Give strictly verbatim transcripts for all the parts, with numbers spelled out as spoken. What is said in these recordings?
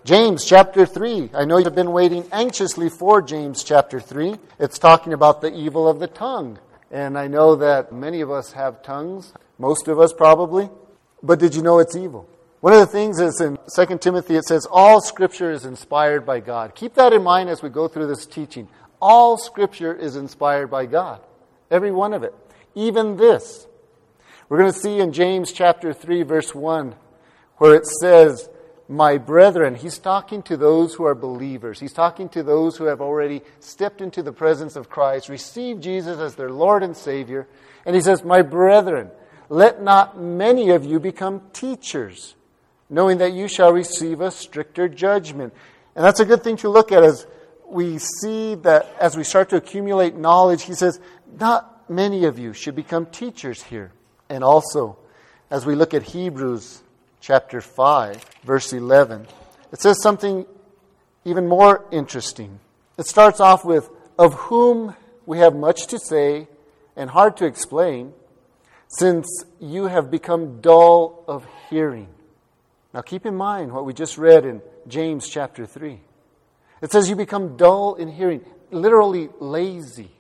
James chapter three. I know you've been waiting anxiously for James chapter three. It's talking about the evil of the tongue. And I know that many of us have tongues, most of us probably. But did you know it's evil? One of the things is in Second Timothy, it says, all Scripture is inspired by God. Keep that in mind as we go through this teaching. All Scripture is inspired by God. Every one of it. Even this. We're going to see in James chapter three, verse one, where it says, my brethren, he's talking to those who are believers. He's talking to those who have already stepped into the presence of Christ, received Jesus as their Lord and Savior. And he says, my brethren, let not many of you become teachers, knowing that you shall receive a stricter judgment. And that's a good thing to look at as we see that as we start to accumulate knowledge. He says, not many of you should become teachers here. And also, as we look at Hebrews chapter five, verse eleven, it says something even more interesting. It starts off with, of whom we have much to say and hard to explain, since you have become dull of hearing. Now keep in mind what we just read in James chapter three. It says you become dull in hearing, literally lazy,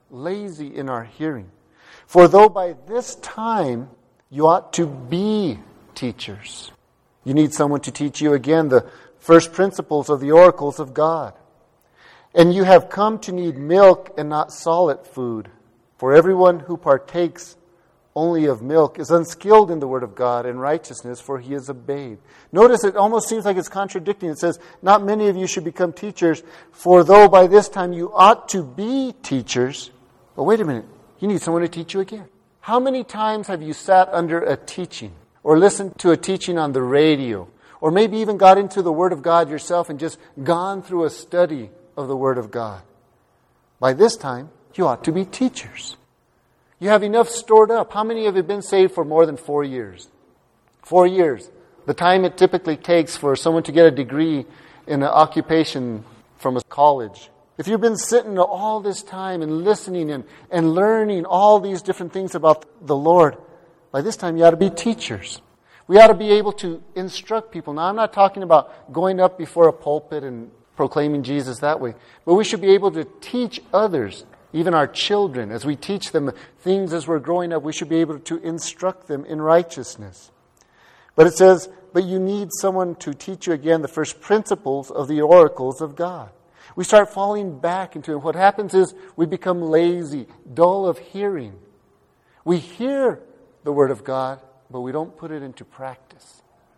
lazy in our hearing. For though by this time you ought to be teachers. You need someone to teach you again the first principles of the oracles of God. And you have come to need milk and not solid food. For everyone who partakes only of milk is unskilled in the word of God and righteousness, for he is a babe. Notice it almost seems like it's contradicting. It says, not many of you should become teachers, for though by this time you ought to be teachers. But wait a minute, you need someone to teach you again. How many times have you sat under a teaching or listened to a teaching on the radio, or maybe even got into the Word of God yourself and just gone through a study of the Word of God? By this time, you ought to be teachers. You have enough stored up. How many of you have been saved for more than four years? Four years. The time it typically takes for someone to get a degree in an occupation from a college. If you've been sitting all this time and listening and, and learning all these different things about the Lord, by this time you ought to be teachers. We ought to be able to instruct people. Now, I'm not talking about going up before a pulpit and proclaiming Jesus that way. But we should be able to teach others, even our children. As we teach them things as we're growing up, we should be able to instruct them in righteousness. But it says, but you need someone to teach you again the first principles of the oracles of God. We start falling back into it. What happens is we become lazy, dull of hearing. We hear the Word of God, but we don't put it into practice.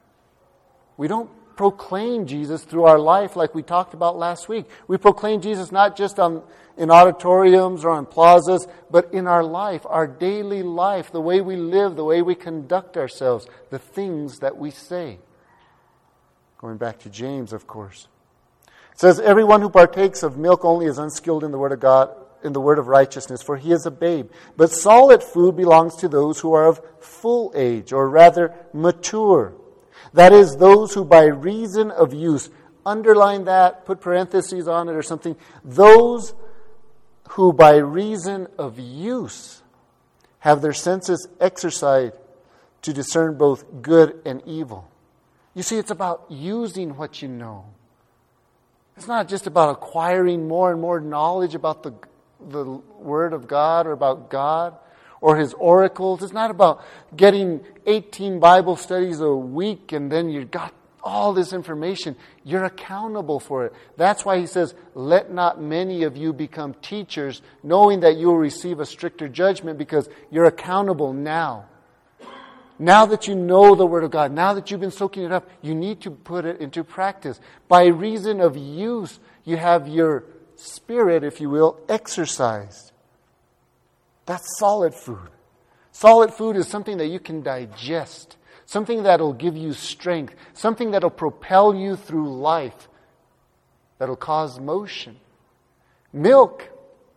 We don't proclaim Jesus through our life like we talked about last week. We proclaim Jesus not just on, in auditoriums or on plazas, but in our life, our daily life, the way we live, the way we conduct ourselves, the things that we say. Going back to James, of course. It says, everyone who partakes of milk only is unskilled in the word of God, in the word of righteousness, for he is a babe. But solid food belongs to those who are of full age, or rather mature. That is, those who by reason of use, underline that, put parentheses on it or something, those who by reason of use have their senses exercised to discern both good and evil. You see, it's about using what you know. It's not just about acquiring more and more knowledge about the, the Word of God or about God or His oracles. It's not about getting eighteen Bible studies a week and then you've got all this information. You're accountable for it. That's why he says, let not many of you become teachers, knowing that you will receive a stricter judgment, because you're accountable now. Now that you know the Word of God, now that you've been soaking it up, you need to put it into practice. By reason of use, you have your spirit, if you will, exercised. That's solid food. Solid food is something that you can digest, something that will give you strength, something that will propel you through life, that will cause motion. Milk,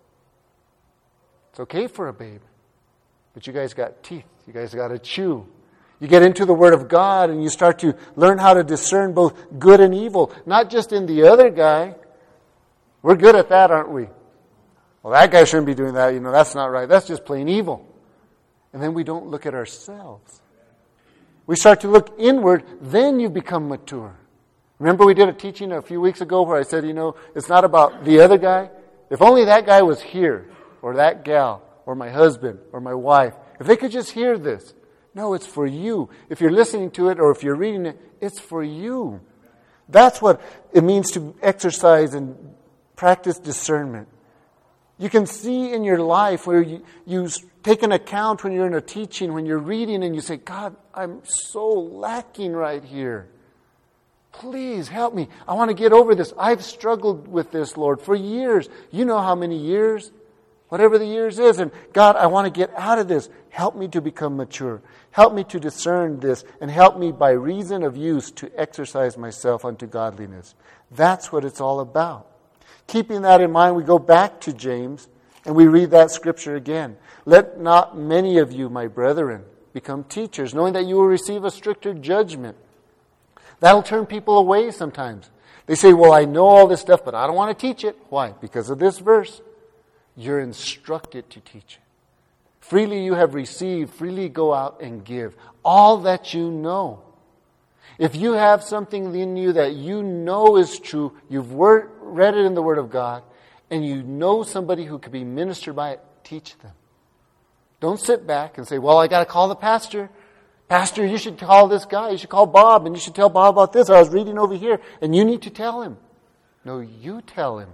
it's okay for a babe, but you guys got teeth. You guys got to chew. You get into the Word of God and you start to learn how to discern both good and evil. Not just in the other guy. We're good at that, aren't we? Well, that guy shouldn't be doing that. You know, that's not right. That's just plain evil. And then we don't look at ourselves. We start to look inward, then you become mature. Remember we did a teaching a few weeks ago where I said, you know, it's not about the other guy. If only that guy was here, or that gal, or my husband, or my wife, if they could just hear this. No, it's for you. If you're listening to it or if you're reading it, it's for you. That's what it means to exercise and practice discernment. You can see in your life where you, you take an account when you're in a teaching, when you're reading, and you say, God, I'm so lacking right here. Please help me. I want to get over this. I've struggled with this, Lord, for years. You know how many years? Whatever the years is. And God, I want to get out of this. Help me to become mature. Help me to discern this. And help me by reason of use to exercise myself unto godliness. That's what it's all about. Keeping that in mind, we go back to James and we read that scripture again. Let not many of you, my brethren, become teachers, knowing that you will receive a stricter judgment. That'll turn people away sometimes. They say, well, I know all this stuff, but I don't want to teach it. Why? Because of this verse. You're instructed to teach it. Freely you have received, freely go out and give. All that you know. If you have something in you that you know is true, you've word, read it in the Word of God, and you know somebody who could be ministered by it, teach them. Don't sit back and say, well, I got to call the pastor. Pastor, you should call this guy. You should call Bob, and you should tell Bob about this. I was reading over here, and you need to tell him. No, you tell him.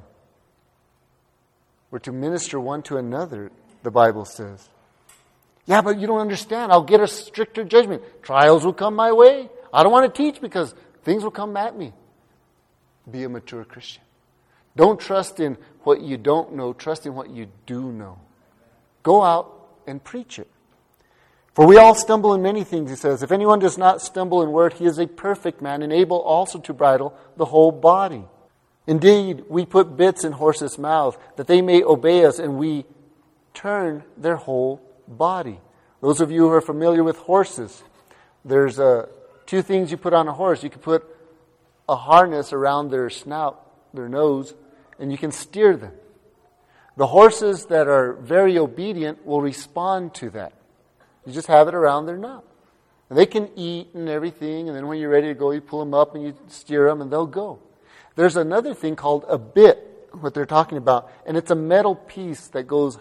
We're to minister one to another, the Bible says. Yeah, but you don't understand. I'll get a stricter judgment. Trials will come my way. I don't want to teach because things will come at me. Be a mature Christian. Don't trust in what you don't know. Trust in what you do know. Go out and preach it. For we all stumble in many things, he says. If anyone does not stumble in word, he is a perfect man and able also to bridle the whole body. Indeed, we put bits in horses' mouths that they may obey us, and we turn their whole body. Those of you who are familiar with horses, there's uh, two things you put on a horse. You can put a harness around their snout, their nose, and you can steer them. The horses that are very obedient will respond to that. You just have it around their nose. And they can eat and everything, and then when you're ready to go, you pull them up and you steer them, and they'll go. There's another thing called a bit, what they're talking about, and it's a metal piece that goes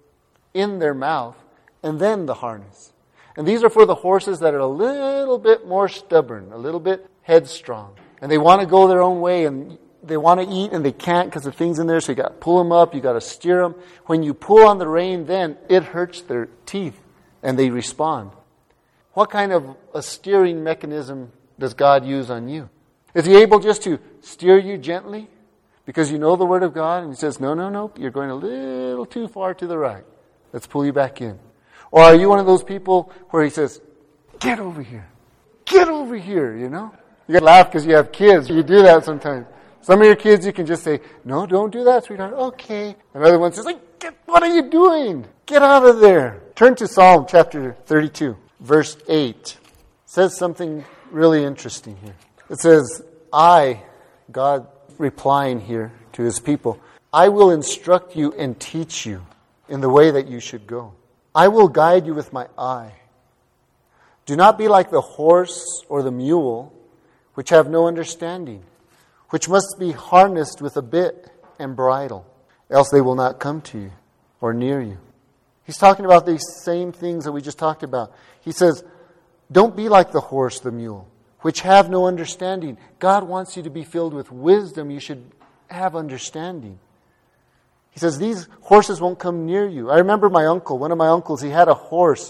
in their mouth, and then the harness. And these are for the horses that are a little bit more stubborn, a little bit headstrong. And they want to go their own way, and they want to eat, and they can't because the thing's in there, so you got to pull them up, you got to steer them. When you pull on the rein, then it hurts their teeth, and they respond. What kind of a steering mechanism does God use on you? Is He able just to steer you gently because you know the Word of God, and He says, no, no, no, you're going a little too far to the right. Let's pull you back in. Or are you one of those people where He says, get over here. Get over here, you know? You got to laugh because you have kids. You do that sometimes. Some of your kids, you can just say, no, don't do that, sweetheart. Okay. Another one says, like, get, what are you doing? Get out of there. Turn to Psalm chapter thirty-two, verse eight. It says something really interesting here. It says, I, God replying here to His people, I will instruct you and teach you in the way that you should go. I will guide you with my eye. Do not be like the horse or the mule, which have no understanding, which must be harnessed with a bit and bridle, else they will not come to you or near you. He's talking about these same things that we just talked about. He says, don't be like the horse, the mule, which have no understanding. God wants you to be filled with wisdom. You should have understanding. He says, these horses won't come near you. I remember my uncle, one of my uncles, he had a horse.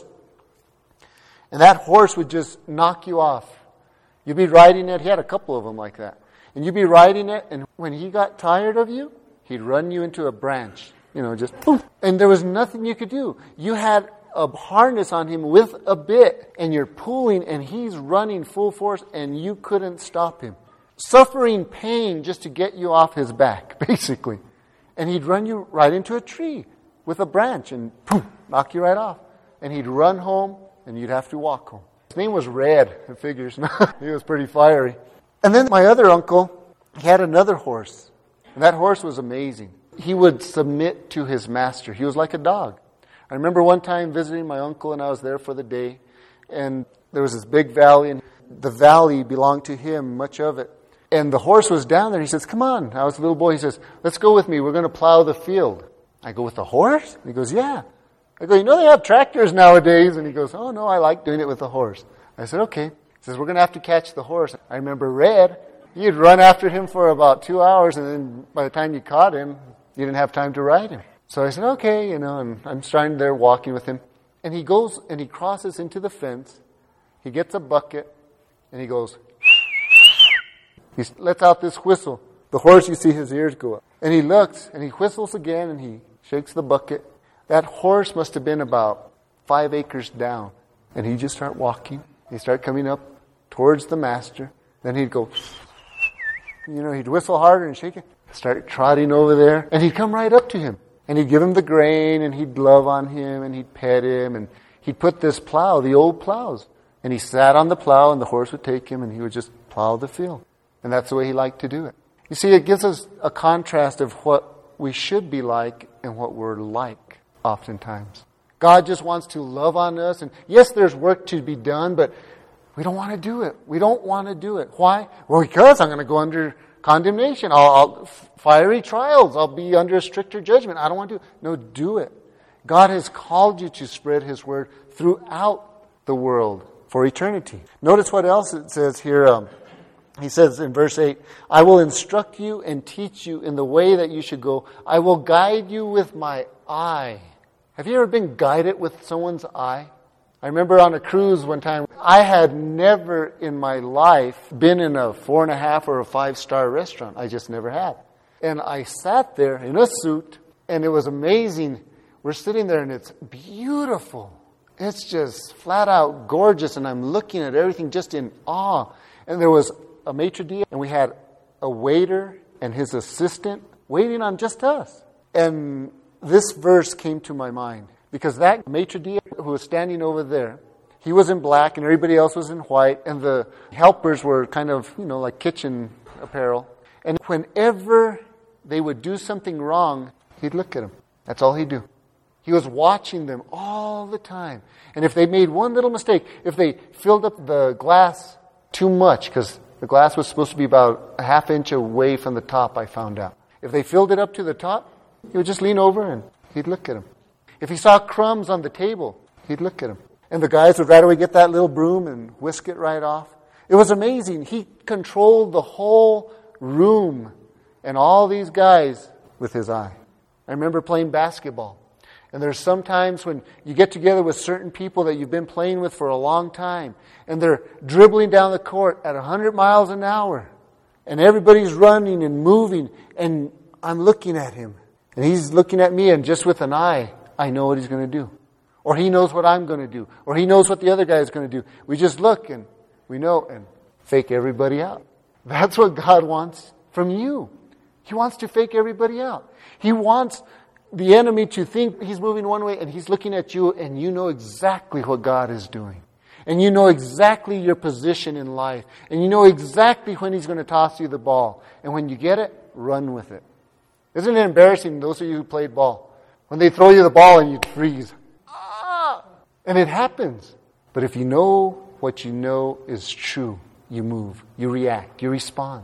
And that horse would just knock you off. You'd be riding it. He had a couple of them like that. And you'd be riding it, and when he got tired of you, he'd run you into a branch. You know, just boom. And there was nothing you could do. You had a harness on him with a bit, and you're pulling, and he's running full force, and you couldn't stop him. Suffering pain just to get you off his back, basically. And he'd run you right into a tree with a branch, and boom, knock you right off. And he'd run home, and you'd have to walk home. His name was Red, it figures. He was pretty fiery. And then my other uncle, he had another horse. And that horse was amazing. He would submit to his master. He was like a dog. I remember one time visiting my uncle, and I was there for the day. And there was this big valley, and the valley belonged to him, much of it. And the horse was down there. He says, come on. I was a little boy. He says, let's go with me. We're going to plow the field. I go, with the horse? And he goes, yeah. I go, you know they have tractors nowadays. And he goes, oh, no, I like doing it with the horse. I said, okay. He says, we're going to have to catch the horse. I remember Red. You'd run after him for about two hours. And then by the time you caught him, you didn't have time to ride him. So I said, okay, you know, and I'm standing there walking with him. And he goes and he crosses into the fence. He gets a bucket. And he goes, he lets out this whistle. The horse, you see his ears go up. And he looks, and he whistles again, and he shakes the bucket. That horse must have been about five acres down. And he'd just start walking. He'd start coming up towards the master. Then he'd go, you know, he'd whistle harder and shake it. Start trotting over there. And he'd come right up to him. And he'd give him the grain, and he'd love on him, and he'd pet him. And he'd put this plow, the old plows. And he sat on the plow, and the horse would take him, and he would just plow the field. And that's the way he liked to do it. You see, it gives us a contrast of what we should be like and what we're like oftentimes. God just wants to love on us. And yes, there's work to be done, but we don't want to do it. We don't want to do it. Why? Well, because I'm going to go under condemnation. I'll, I'll fiery trials. I'll be under a stricter judgment. I don't want to do it. No, do it. God has called you to spread His word throughout the world for eternity. Notice what else it says here. Um, He says in verse eight, I will instruct you and teach you in the way that you should go. I will guide you with my eye. Have you ever been guided with someone's eye? I remember on a cruise one time, I had never in my life been in a four and a half or a five star restaurant. I just never had. And I sat there in a suit, and it was amazing. We're sitting there, and it's beautiful. It's just flat out gorgeous, and I'm looking at everything just in awe. And there was a maitre d', and we had a waiter and his assistant waiting on just us. And this verse came to my mind because that maitre d' who was standing over there, he was in black and everybody else was in white, and the helpers were kind of, you know, like kitchen apparel. And whenever they would do something wrong, he'd look at them. That's all he'd do. He was watching them all the time. And if they made one little mistake, if they filled up the glass too much, because the glass was supposed to be about a half inch away from the top, I found out. If they filled it up to the top, he would just lean over and he'd look at them. If he saw crumbs on the table, he'd look at them. And the guys would right away get that little broom and whisk it right off. It was amazing. He controlled the whole room and all these guys with his eye. I remember playing basketball. And there's sometimes when you get together with certain people that you've been playing with for a long time, and they're dribbling down the court at one hundred miles an hour, and everybody's running and moving, and I'm looking at him, and he's looking at me, and just with an eye, I know what he's going to do. Or he knows what I'm going to do. Or he knows what the other guy is going to do. We just look, and we know, and fake everybody out. That's what God wants from you. He wants to fake everybody out. He wants the enemy to think he's moving one way and he's looking at you, and you know exactly what God is doing. And you know exactly your position in life. And you know exactly when he's going to toss you the ball. And when you get it, run with it. Isn't it embarrassing, those of you who played ball, when they throw you the ball and you freeze? Ah! And it happens. But if you know what you know is true, you move, you react, you respond.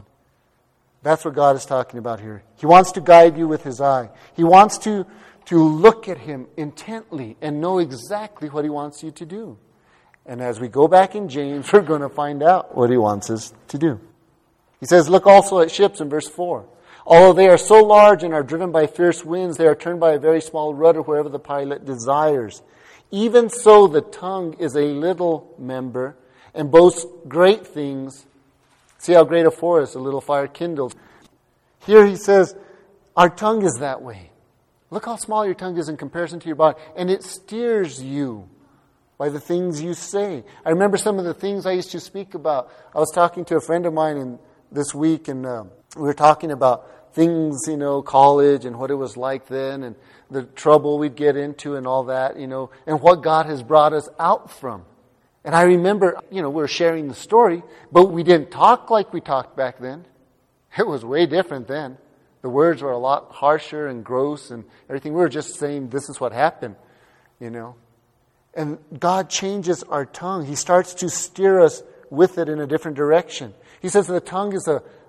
That's what God is talking about here. He wants to guide you with His eye. He wants to, to look at Him intently and know exactly what He wants you to do. And as we go back in James, we're going to find out what He wants us to do. He says, look also at ships in verse four. Although they are so large and are driven by fierce winds, they are turned by a very small rudder wherever the pilot desires. Even so, the tongue is a little member and boasts great things. See how great a forest a little fire kindles. Here he says, our tongue is that way. Look how small your tongue is in comparison to your body. And it steers you by the things you say. I remember some of the things I used to speak about. I was talking to a friend of mine in, this week, and uh, we were talking about things, you know, college and what it was like then, and the trouble we'd get into and all that, you know, and what God has brought us out from. And I remember, you know, we were sharing the story, but we didn't talk like we talked back then. It was way different then. The words were a lot harsher and gross and everything. We were just saying this is what happened, you know. And God changes our tongue. He starts to steer us with it in a different direction. He says the tongue is a,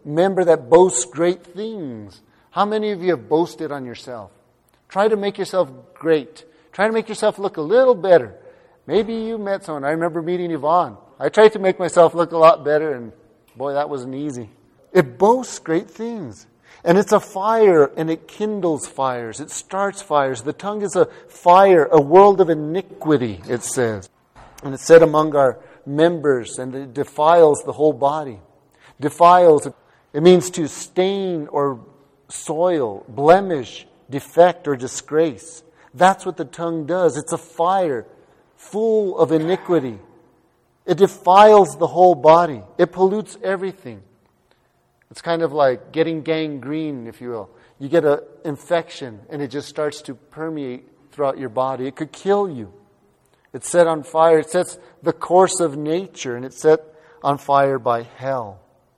member that boasts great things. How many of you have boasted on yourself? Try to make yourself great. Try to make yourself look a little better. Maybe you met someone. I remember meeting Yvonne. I tried to make myself look a lot better, and boy, that wasn't easy. It boasts great things. And it's a fire, and it kindles fires. It starts fires. The tongue is a fire, a world of iniquity, it says. And it's said among our members, and it defiles the whole body. Defiles, it means to stain or soil, blemish, defect, or disgrace. That's what the tongue does. It's a fire full of iniquity. It defiles the whole body. It pollutes everything. It's kind of like getting gangrene, if you will. You get an infection and it just starts to permeate throughout your body. It could kill you. It's set on fire. It sets the course of nature, and it's set on fire by hell.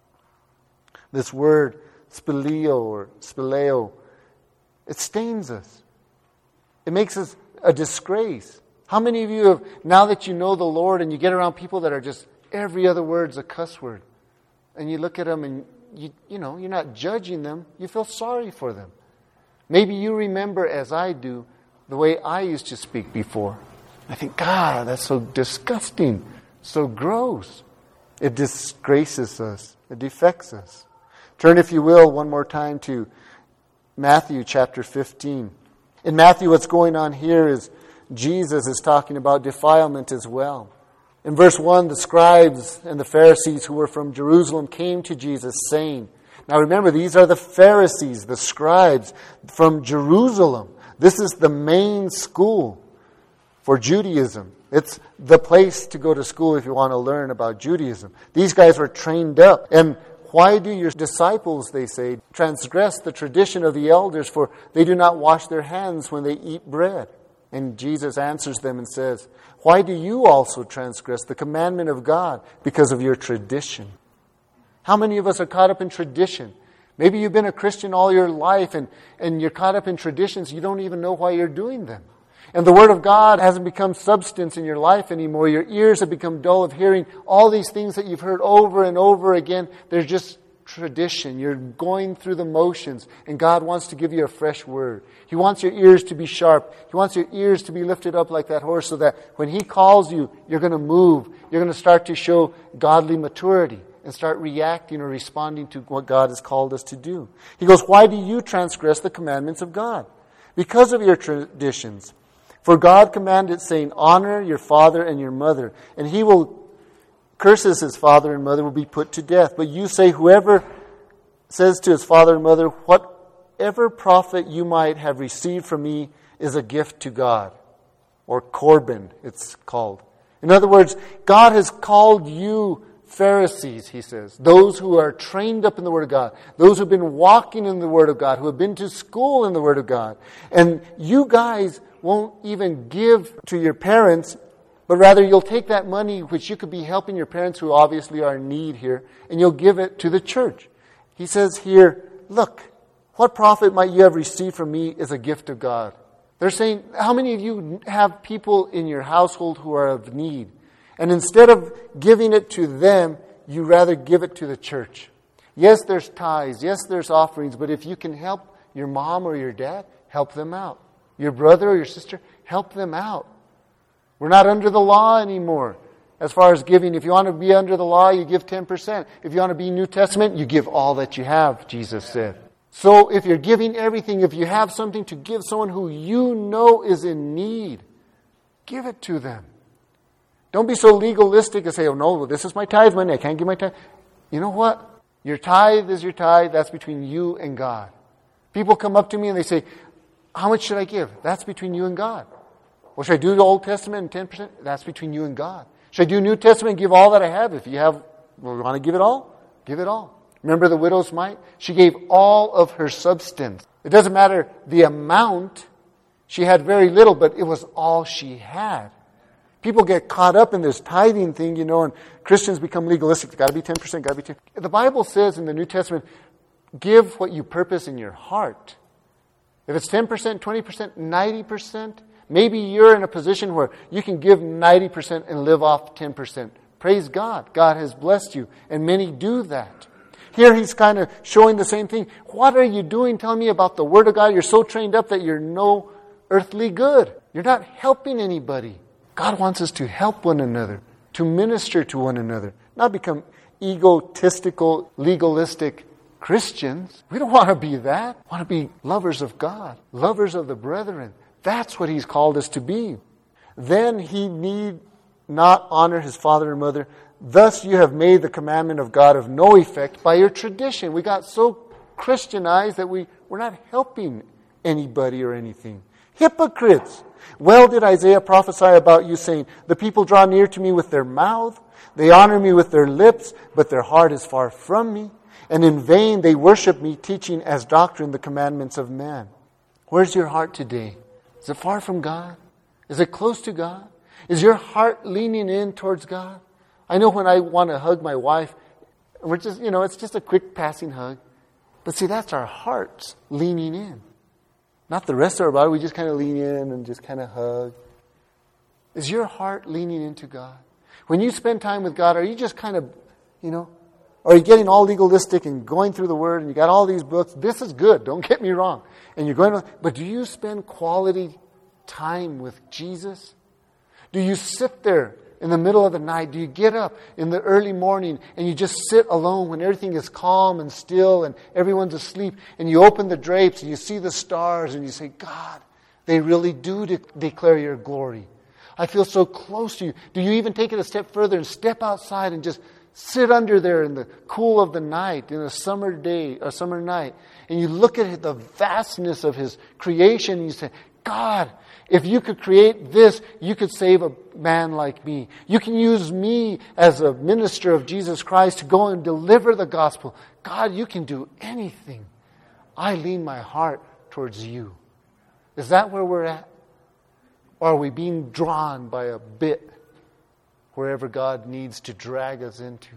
This word, spileo or spileo, it stains us. It makes us a disgrace. How many of you have, now that you know the Lord and you get around people that are just, every other word's a cuss word, and you look at them and you, you know, you're not judging them, you feel sorry for them. Maybe you remember, as I do, the way I used to speak before. I think, God, that's so disgusting, so gross. It disgraces us. It defects us. Turn, if you will, one more time to Matthew chapter fifteen. In Matthew, what's going on here is Jesus is talking about defilement as well. In verse one, the scribes and the Pharisees who were from Jerusalem came to Jesus saying, now remember, these are the Pharisees, the scribes from Jerusalem. This is the main school for Judaism. It's the place to go to school if you want to learn about Judaism. These guys were trained up. And why do your disciples, they say, transgress the tradition of the elders, for they do not wash their hands when they eat bread? And Jesus answers them and says, why do you also transgress the commandment of God because of your tradition? How many of us are caught up in tradition? Maybe you've been a Christian all your life and, and you're caught up in traditions. You don't even know why you're doing them. And the Word of God hasn't become substance in your life anymore. Your ears have become dull of hearing. All these things that you've heard over and over again, they're just tradition. You're going through the motions, and God wants to give you a fresh word. He wants your ears to be sharp. He wants your ears to be lifted up like that horse so that when He calls you, you're going to move. You're going to start to show godly maturity and start reacting or responding to what God has called us to do. He goes, why do you transgress the commandments of God? Because of your traditions. For God commanded, saying, honor your father and your mother, and he will curses his father and mother will be put to death. But you say, whoever says to his father and mother, whatever profit you might have received from me is a gift to God. Or Corban, it's called. In other words, God has called you Pharisees, he says, those who are trained up in the Word of God, those who have been walking in the Word of God, who have been to school in the Word of God. And you guys won't even give to your parents, but rather you'll take that money which you could be helping your parents who obviously are in need here, and you'll give it to the church. He says here, look, what profit might you have received from me is a gift of God. They're saying, how many of you have people in your household who are of need? And instead of giving it to them, you rather give it to the church. Yes, there's tithes. Yes, there's offerings. But if you can help your mom or your dad, help them out. Your brother or your sister, help them out. We're not under the law anymore as far as giving. If you want to be under the law, you give ten percent. If you want to be New Testament, you give all that you have, Jesus said. So if you're giving everything, if you have something to give someone who you know is in need, give it to them. Don't be so legalistic and say, oh no, well, this is my tithe money, I can't give my tithe. You know what? Your tithe is your tithe. That's between you and God. People come up to me and they say, how much should I give? That's between you and God. Well, should I do the Old Testament and ten percent? That's between you and God. Should I do New Testament and give all that I have? If you have, well, you want to give it all? Give it all. Remember the widow's mite? She gave all of her substance. It doesn't matter the amount. She had very little, but it was all she had. People get caught up in this tithing thing, you know, and Christians become legalistic. It's got to be ten percent, got to be ten percent. The Bible says in the New Testament, give what you purpose in your heart. If it's ten percent, twenty percent, ninety percent, maybe you're in a position where you can give ninety percent and live off ten percent. Praise God. God has blessed you, and many do that. Here he's kind of showing the same thing. What are you doing telling me about the Word of God? You're so trained up that you're no earthly good. You're not helping anybody. God wants us to help one another, to minister to one another, not become egotistical, legalistic Christians. We don't want to be that. We want to be lovers of God, lovers of the brethren. That's what he's called us to be. Then he need not honor his father and mother. Thus you have made the commandment of God of no effect by your tradition. We got so Christianized that we, we're not helping anybody or anything. Hypocrites! Well did Isaiah prophesy about you, saying, the people draw near to me with their mouth, they honor me with their lips, but their heart is far from me. And in vain they worship me, teaching as doctrine the commandments of man. Where's your heart today? Is it far from God? Is it close to God? Is your heart leaning in towards God? I know when I want to hug my wife, we're just, you know, it's just a quick passing hug. But see, that's our hearts leaning in. Not the rest of our body. We just kind of lean in and just kind of hug. Is your heart leaning into God? When you spend time with God, are you just kind of, you know, are you getting all legalistic and going through the Word and you got all these books? This is good, don't get me wrong. And you're going to, but do you spend quality time with Jesus? Do you sit there in the middle of the night? Do you get up in the early morning and you just sit alone when everything is calm and still and everyone's asleep, and you open the drapes and you see the stars and you say, God, they really do de- declare your glory. I feel so close to you. Do you even take it a step further and step outside and just sit under there in the cool of the night, in a summer day, a summer night, and you look at the vastness of His creation and you say, God, if you could create this, you could save a man like me. You can use me as a minister of Jesus Christ to go and deliver the gospel. God, you can do anything. I lean my heart towards you. Is that where we're at? Or are we being drawn by a bit wherever God needs to drag us into?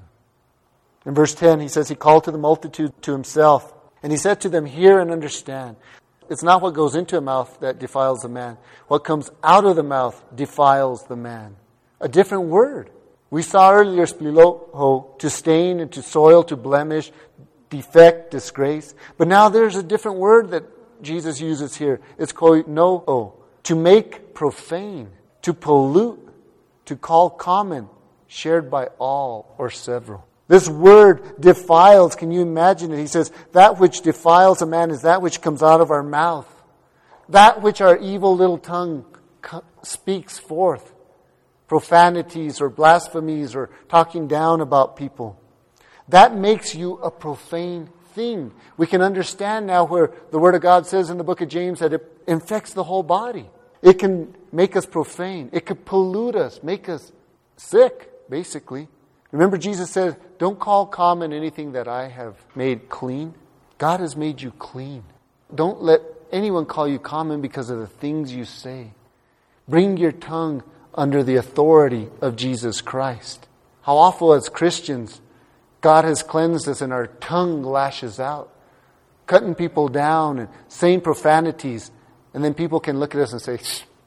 In verse ten, he says, he called to the multitude to himself, and he said to them, hear and understand. It's not what goes into a mouth that defiles a man. What comes out of the mouth defiles the man. A different word. We saw earlier spliloho, to stain and to soil, to blemish, defect, disgrace. But now there's a different word that Jesus uses here. It's koinoo, to make profane, to pollute, to call common, shared by all or several. This word defiles, can you imagine it? He says, that which defiles a man is that which comes out of our mouth. That which our evil little tongue speaks forth. Profanities or blasphemies or talking down about people. That makes you a profane thing. We can understand now where the Word of God says in the book of James that it infects the whole body. It can make us profane. It could pollute us, make us sick, basically. Remember Jesus said, don't call common anything that I have made clean. God has made you clean. Don't let anyone call you common because of the things you say. Bring your tongue under the authority of Jesus Christ. How awful as Christians, God has cleansed us and our tongue lashes out, cutting people down and saying profanities. And then people can look at us and say,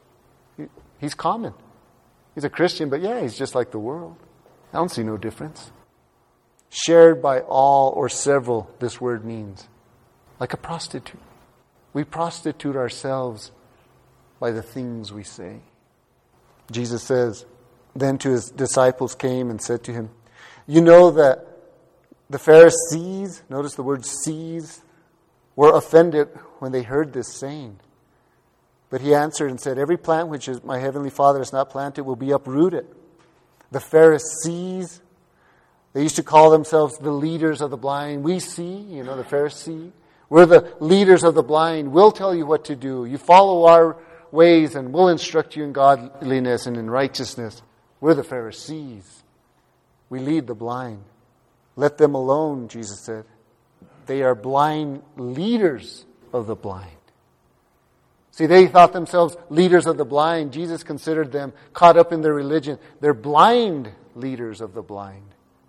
he's common. He's a Christian, but yeah, he's just like the world. I don't see no difference. Shared by all or several, this word means. Like a prostitute. We prostitute ourselves by the things we say. Jesus says, then to his disciples came and said to him, you know that the Pharisees, notice the word sees, were offended when they heard this saying. But he answered and said, every plant which is my heavenly Father has not planted will be uprooted. The Pharisees, they used to call themselves the leaders of the blind. We see, you know, the Pharisee. We're the leaders of the blind. We'll tell you what to do. You follow our ways and we'll instruct you in godliness and in righteousness. We're the Pharisees. We lead the blind. Let them alone, Jesus said. They are blind leaders of the blind. See, they thought themselves leaders of the blind. Jesus considered them caught up in their religion. They're blind leaders of the blind.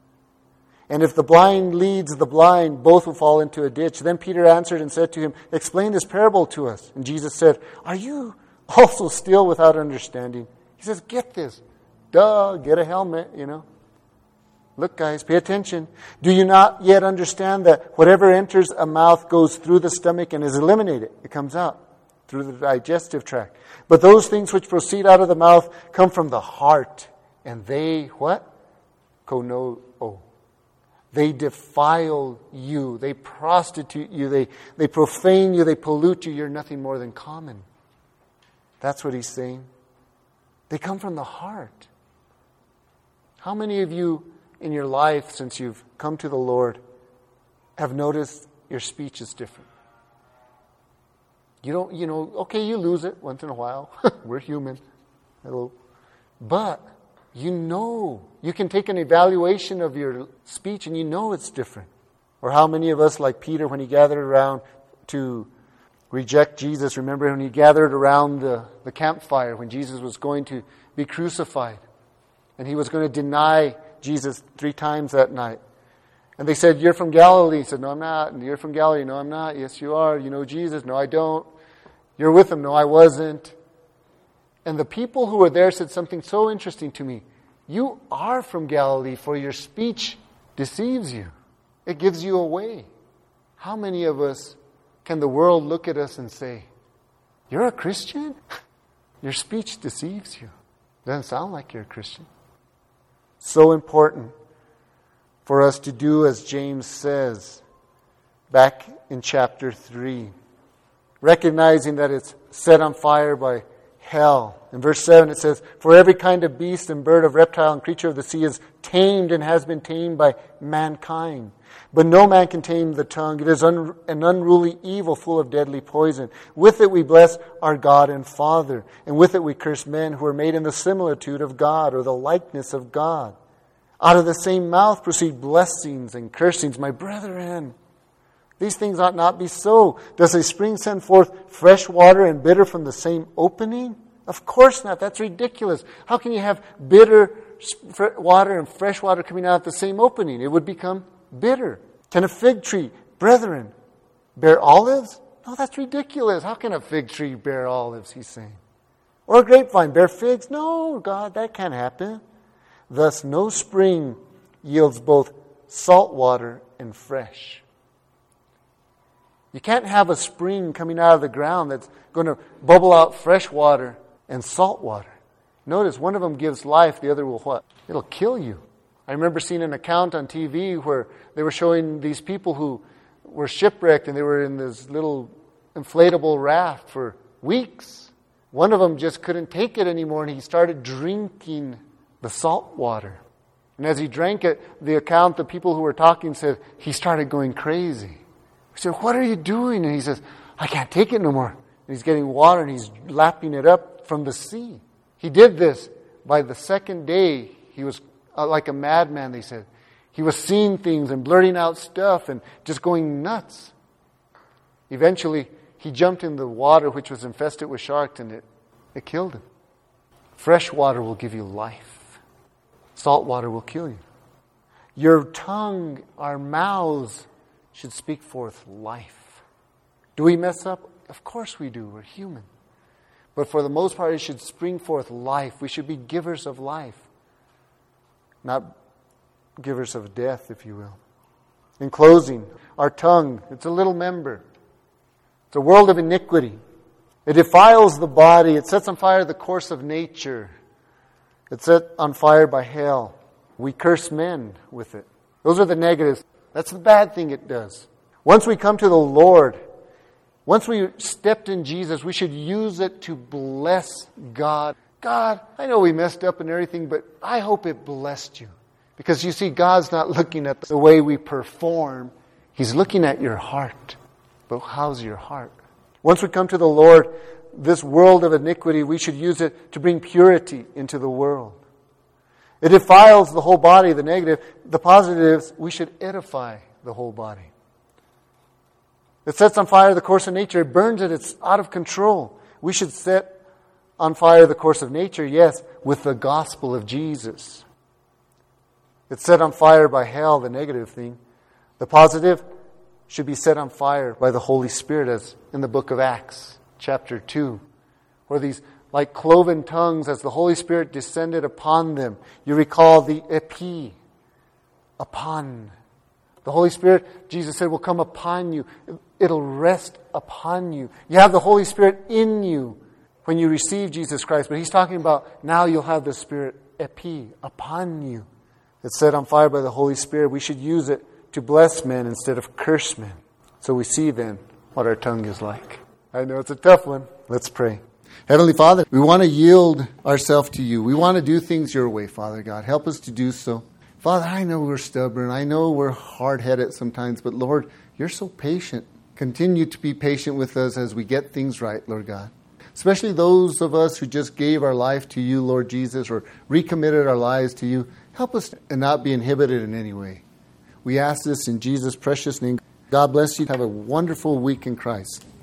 And if the blind leads the blind, both will fall into a ditch. Then Peter answered and said to him, explain this parable to us. And Jesus said, are you also still without understanding? He says, get this. Duh, get a helmet, you know. Look, guys, pay attention. Do you not yet understand that whatever enters a mouth goes through the stomach and is eliminated? It comes out through the digestive tract. But those things which proceed out of the mouth come from the heart. And they, what? Kono. They defile you. They prostitute you. They, they profane you. They pollute you. You're nothing more than common. That's what he's saying. They come from the heart. How many of you in your life, since you've come to the Lord, have noticed your speech is different? You don't, you know, okay, you lose it once in a while. We're human. Hello. But you know, you can take an evaluation of your speech and you know it's different. Or how many of us, like Peter, when he gathered around to reject Jesus, remember when he gathered around the, the campfire when Jesus was going to be crucified and he was going to deny Jesus three times that night. And they said, "You're from Galilee." He said, "No, I'm not." And "You're from Galilee." "No, I'm not." "Yes, you are. You know Jesus." "No, I don't." "You're with him." "No, I wasn't." And the people who were there said something so interesting to me. You are from Galilee, for your speech deceives you. It gives you away. How many of us can the world look at us and say, "You're a Christian? Your speech deceives you." Doesn't sound like you're a Christian. So important for us to do as James says back in chapter three. Recognizing that it's set on fire by hell. In verse seven it says, "For every kind of beast and bird of reptile and creature of the sea is tamed and has been tamed by mankind. But no man can tame the tongue. It is un- an unruly evil full of deadly poison. With it we bless our God and Father. And with it we curse men who are made in the similitude of God," or the likeness of God. "Out of the same mouth proceed blessings and cursings. My brethren, these things ought not be so. Does a spring send forth fresh water and bitter from the same opening? Of course not. That's ridiculous. How can you have bitter water and fresh water coming out at the same opening? It would become bitter. Can a fig tree, brethren, bear olives? No, that's ridiculous. How can a fig tree bear olives, he's saying? Or a grapevine bear figs? No, God, that can't happen. Thus, no spring yields both salt water and fresh. You can't have a spring coming out of the ground that's going to bubble out fresh water and salt water. Notice, one of them gives life, the other will what? It'll kill you. I remember seeing an account on T V where they were showing these people who were shipwrecked and they were in this little inflatable raft for weeks. One of them just couldn't take it anymore and he started drinking the salt water. And as he drank it, the account, the people who were talking said, he started going crazy. We said, "What are you doing?" And he says, "I can't take it no more." And he's getting water and he's lapping it up from the sea. He did this. By the second day, he was uh, like a madman, they said. He was seeing things and blurting out stuff and just going nuts. Eventually, he jumped in the water which was infested with sharks and it, it killed him. Fresh water will give you life. Salt water will kill you. Your tongue, our mouths, should speak forth life. Do we mess up? Of course we do. We're human. But for the most part, it should spring forth life. We should be givers of life. Not givers of death, if you will. In closing, our tongue, it's a little member. It's a world of iniquity. It defiles the body. It sets on fire the course of nature. It's set on fire by hell. We curse men with it. Those are the negatives. That's the bad thing it does. Once we come to the Lord, once we stepped in Jesus, we should use it to bless God. God, I know we messed up and everything, but I hope it blessed you. Because you see, God's not looking at the way we perform. He's looking at your heart. But how's your heart? Once we come to the Lord, this world of iniquity, we should use it to bring purity into the world. It defiles the whole body, the negative. The positives, we should edify the whole body. It sets on fire the course of nature. It burns it. It's out of control. We should set on fire the course of nature, yes, with the gospel of Jesus. It's set on fire by hell, the negative thing. The positive should be set on fire by the Holy Spirit, as in the book of Acts, chapter two, where these like cloven tongues, as the Holy Spirit descended upon them. You recall the epi, Upon. The Holy Spirit, Jesus said, will come upon you. It'll rest upon you. You have the Holy Spirit in you when you receive Jesus Christ. But He's talking about now you'll have the Spirit epi, upon you. It's set on fire by the Holy Spirit. We should use it to bless men instead of curse men. So we see then what our tongue is like. I know it's a tough one. Let's pray. Heavenly Father, we want to yield ourselves to you. We want to do things your way, Father God. Help us to do so. Father, I know we're stubborn. I know we're hard-headed sometimes. But Lord, you're so patient. Continue to be patient with us as we get things right, Lord God. Especially those of us who just gave our life to you, Lord Jesus, or recommitted our lives to you. Help us to not be inhibited in any way. We ask this in Jesus' precious name. God bless you. Have a wonderful week in Christ.